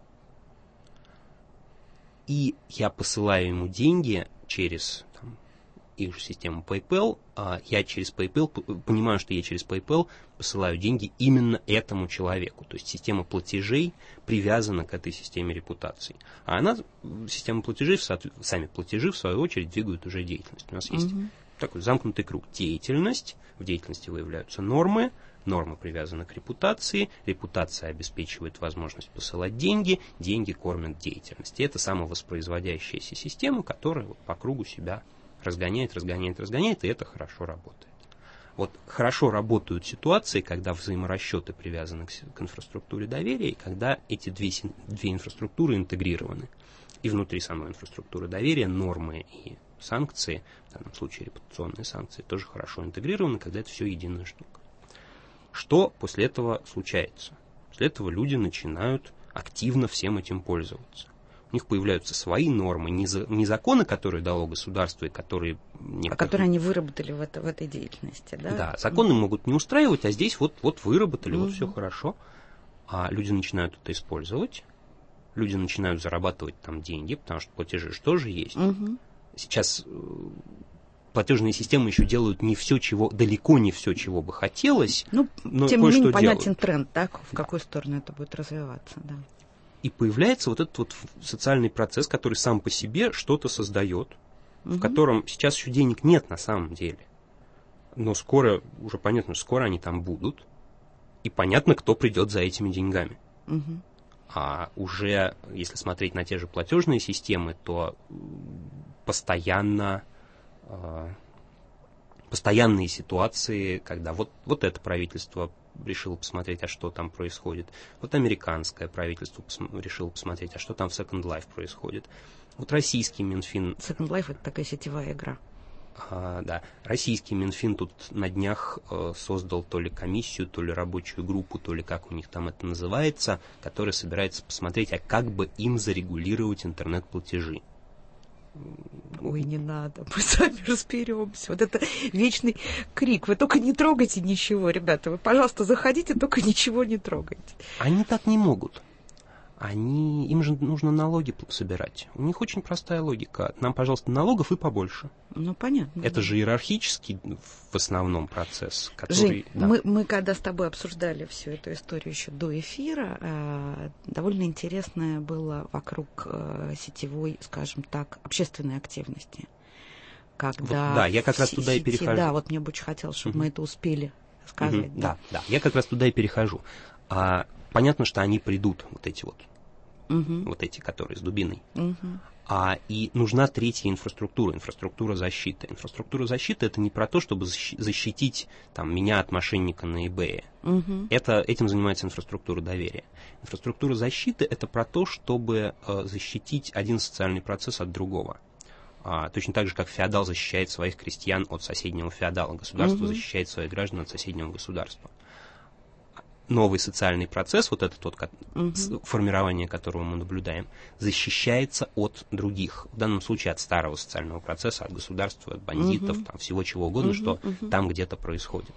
И я посылаю ему деньги через там, их же систему PayPal, а я через PayPal, понимаю, что я через PayPal посылаю деньги именно этому человеку. То есть система платежей привязана к этой системе репутации. А она, система платежей, сами платежи, в свою очередь, двигают уже деятельность. У нас есть mm-hmm. такой замкнутый круг. Деятельность, в деятельности выявляются нормы, норма привязана к репутации, репутация обеспечивает возможность посылать деньги, деньги кормят деятельность. И это самовоспроизводящаяся система, которая вот по кругу себя разгоняет, разгоняет, разгоняет, и это хорошо работает. Вот хорошо работают ситуации, когда взаиморасчеты привязаны к, к инфраструктуре доверия, и когда эти две, две инфраструктуры интегрированы. И внутри самой инфраструктуры доверия нормы и санкции, в данном случае репутационные санкции, тоже хорошо интегрированы, когда это все единая штука. Что после этого случается? После этого люди начинают активно всем этим пользоваться. У них появляются свои нормы, не, за, не законы, которые дало государство, и которые... Некоторые... А которые они выработали в, это, в этой деятельности, да? Да, законы mm-hmm. могут не устраивать, а здесь вот, вот выработали, mm-hmm. вот все хорошо. А люди начинают это использовать, люди начинают зарабатывать там деньги, потому что платежи же тоже есть. Mm-hmm. Сейчас... платежные системы еще делают не все, чего, далеко не все, чего бы хотелось. Ну, но тем не менее понятен делают. Тренд, так, в какую сторону это будет развиваться, да. И появляется вот этот вот социальный процесс, который сам по себе что-то создает, угу. в котором сейчас еще денег нет на самом деле. Но скоро, уже понятно, скоро они там будут. И понятно, кто придет за этими деньгами. Угу. А уже, если смотреть на те же платежные системы, то постоянно... постоянные ситуации, когда вот, вот это правительство решило посмотреть, а что там происходит. Вот американское правительство пос- решило посмотреть, а что там в Second Life происходит. Вот российский Минфин... Second Life — это такая сетевая игра. А, да. Российский Минфин тут на днях э, создал то ли комиссию, то ли рабочую группу, то ли как у них там это называется, которая собирается посмотреть, а как бы им зарегулировать интернет-платежи. Ой, не надо, мы сами разберемся. Вот это вечный крик. Вы только не трогайте ничего, ребята. Вы, пожалуйста, заходите, только ничего не трогайте. Они так не могут. Они, им же нужно налоги собирать. У них очень простая логика. Нам, пожалуйста, налогов и побольше. Ну, понятно. Это да. же иерархический в основном процесс, который... Жень, да. мы, мы когда с тобой обсуждали всю эту историю еще до эфира, э, довольно интересное было вокруг э, сетевой, скажем так, общественной активности. Когда вот, да, я как раз туда сети, и перехожу. Да, вот мне бы очень хотелось, чтобы uh-huh. мы это успели сказать. Uh-huh. Да. да, да, я как раз туда и перехожу. А, понятно, что они придут, вот эти вот, uh-huh. вот эти, которые с дубиной. Uh-huh. А, и нужна третья инфраструктура, инфраструктура защиты. Инфраструктура защиты — это не про то, чтобы защитить там, меня от мошенника на eBay. Uh-huh. Это, этим занимается инфраструктура доверия. Инфраструктура защиты — это про то, чтобы э, защитить один социальный процесс от другого. А, точно так же, как феодал защищает своих крестьян от соседнего феодала. Государство uh-huh. защищает своих граждан от соседнего государства. Новый социальный процесс, вот этот вот uh-huh. формирование которого мы наблюдаем, защищается от других. В данном случае от старого социального процесса, от государства, от бандитов, uh-huh. там, всего чего угодно, uh-huh. что uh-huh. там где-то происходит.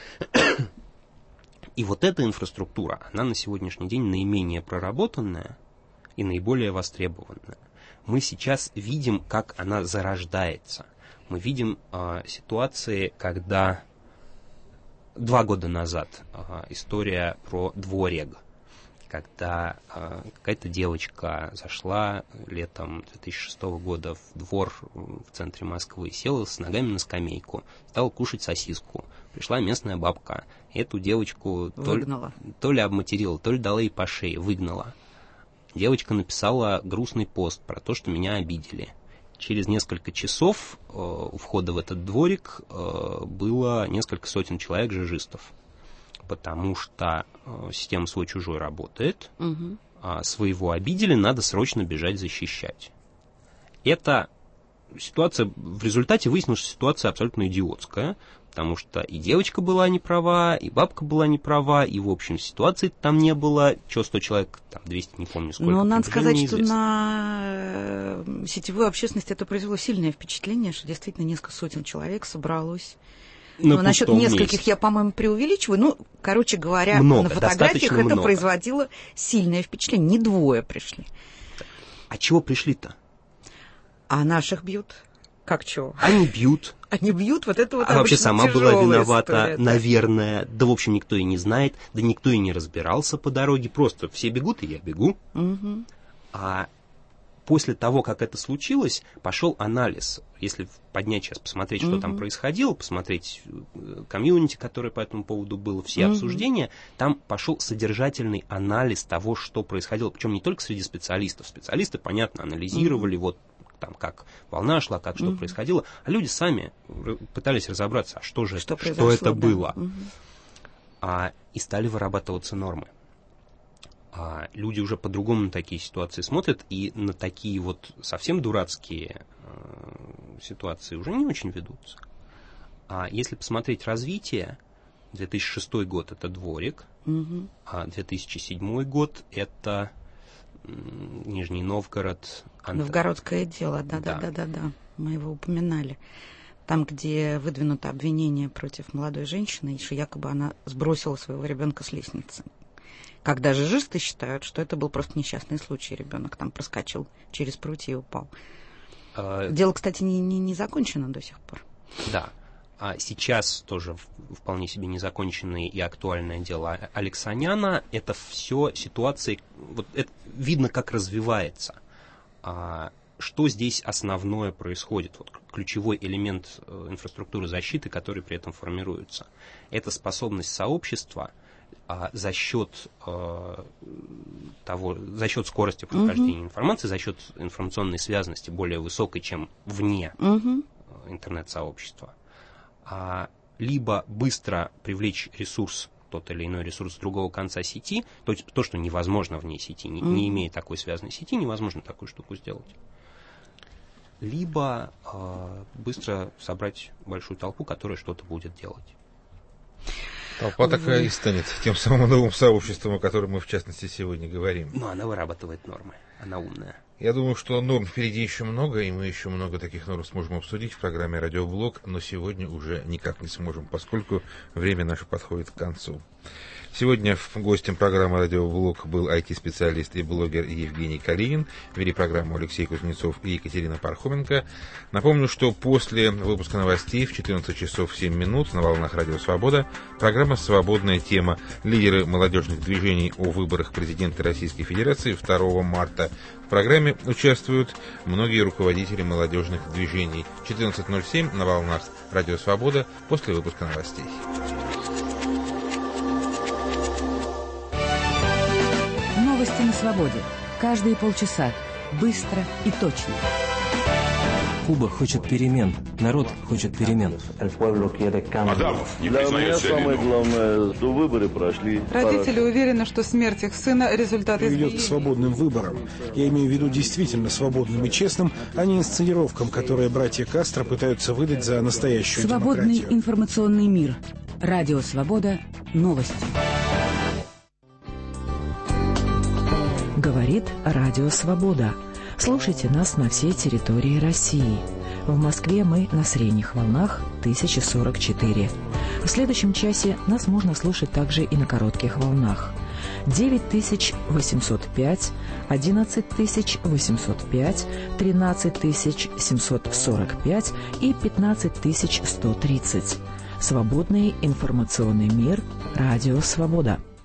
И вот эта инфраструктура, она на сегодняшний день наименее проработанная и наиболее востребованная. Мы сейчас видим, как она зарождается. Мы видим э, ситуации, когда... Два года назад э, история про дворег, когда э, какая-то девочка зашла летом две тысячи шестого года в двор в центре Москвы, села с ногами на скамейку, стала кушать сосиску. Пришла местная бабка, эту девочку то ли, то ли обматерила, то ли дала ей по шее, выгнала. Девочка написала грустный пост про то, что меня обидели. Через несколько часов э, у входа в этот дворик э, было несколько сотен человек жижистов, потому что э, система свой-чужой работает, угу. а своего обидели, надо срочно бежать защищать. Это ситуация, в результате выяснилось, что ситуация абсолютно идиотская, потому что и девочка была не права, и бабка была не права, и, в общем, ситуации там не было. Что, сто человек, там, двести, не помню сколько. Но надо сказать, что на сетевую общественность это произвело сильное впечатление, что действительно несколько сотен человек собралось Ну, насчет нескольких месте. Я, по-моему, преувеличиваю. Ну, короче говоря, много, на фотографиях это много. Производило сильное впечатление. Не двое пришли. А чего пришли-то? А наших бьют. Как чего? Они бьют. Они бьют, вот это вот. А вообще сама была виновата, история, наверное. Да. да, в общем, никто и не знает, да никто и не разбирался по дороге. Просто все бегут, и я бегу. Угу. А после того, как это случилось, пошел анализ. Если поднять сейчас, посмотреть, что угу. там происходило, посмотреть комьюнити, которое по этому поводу было, все угу. обсуждения, там пошел содержательный анализ того, что происходило. Причем не только среди специалистов. Специалисты, понятно, анализировали, угу. вот там, как волна шла, как что угу. происходило, а люди сами пытались разобраться, а что же что, это, что это да. было. Угу. А, и стали вырабатываться нормы. А люди уже по-другому на такие ситуации смотрят, и на такие вот совсем дурацкие э, ситуации уже не очень ведутся. А если посмотреть развитие, две тысячи шестой год это дворик, угу. а две тысячи седьмой год это Нижний Новгород. Ант... Новгородское дело, да-да-да-да-да, мы его упоминали. Там, где выдвинуто обвинение против молодой женщины, что якобы она сбросила своего ребенка с лестницы. Когда же жисты считают, что это был просто несчастный случай, ребенок там проскочил через прутья и упал. А... Дело, кстати, не, не, не закончено до сих пор. Да. А сейчас тоже вполне себе незаконченное и актуальное дело Алексаняна. Это все ситуации, вот это видно, как развивается. А что здесь основное происходит? Вот ключевой элемент инфраструктуры защиты, который при этом формируется. Это способность сообщества а, за счет а, того, за счет скорости прохождения uh-huh. информации, за счет информационной связанности более высокой, чем вне uh-huh. интернет-сообщества. А, либо быстро привлечь ресурс, тот или иной ресурс с другого конца сети, то, то что невозможно вне сети, не, mm. не имея такой связанной сети, невозможно такую штуку сделать. Либо э, быстро собрать большую толпу, которая что-то будет делать. Толпа такая и станет тем самым новым сообществом, о котором мы в частности сегодня говорим. Но она вырабатывает нормы, она умная. Я думаю, что норм впереди еще много, и мы еще много таких норм сможем обсудить в программе «Радиоблог», но сегодня уже никак не сможем, поскольку время наше подходит к концу. Сегодня гостем программы «Радиоблог» был ай ти-специалист и блогер Евгений Калинин. Вели программу Алексей Кузнецов и Екатерина Пархоменко. Напомню, что после выпуска новостей в четырнадцать часов семь минут на волнах «Радио Свобода» программа «Свободная тема. Лидеры молодежных движений о выборах президента Российской Федерации второго марта». В программе участвуют многие руководители молодежных движений. четырнадцать ноль семь на волнах «Радио Свобода» после выпуска новостей. Новости на свободе. Каждые полчаса. Быстро и точно. Куба хочет перемен. Народ хочет перемен. Адамов не признает себя самое главное, что выборы прошли. Родители уверены, что смерть их сына – результат избиения. Ведет к свободным выборам. Я имею в виду действительно свободным и честным, а не инсценировкам, которые братья Кастро пытаются выдать за настоящую Свободный демократию. Информационный мир. Радио Свобода. Новости. Говорит Радио Свобода. Слушайте нас на всей территории России. В Москве мы на средних волнах тысяча сорок четыре. В следующем часе нас можно слушать также и на коротких волнах. девять тысяч восемьсот пять, одиннадцать тысяч восемьсот пять, тринадцать тысяч семьсот сорок пять и пятнадцать тысяч сто тридцать. Свободный информационный мир. Радио Свобода.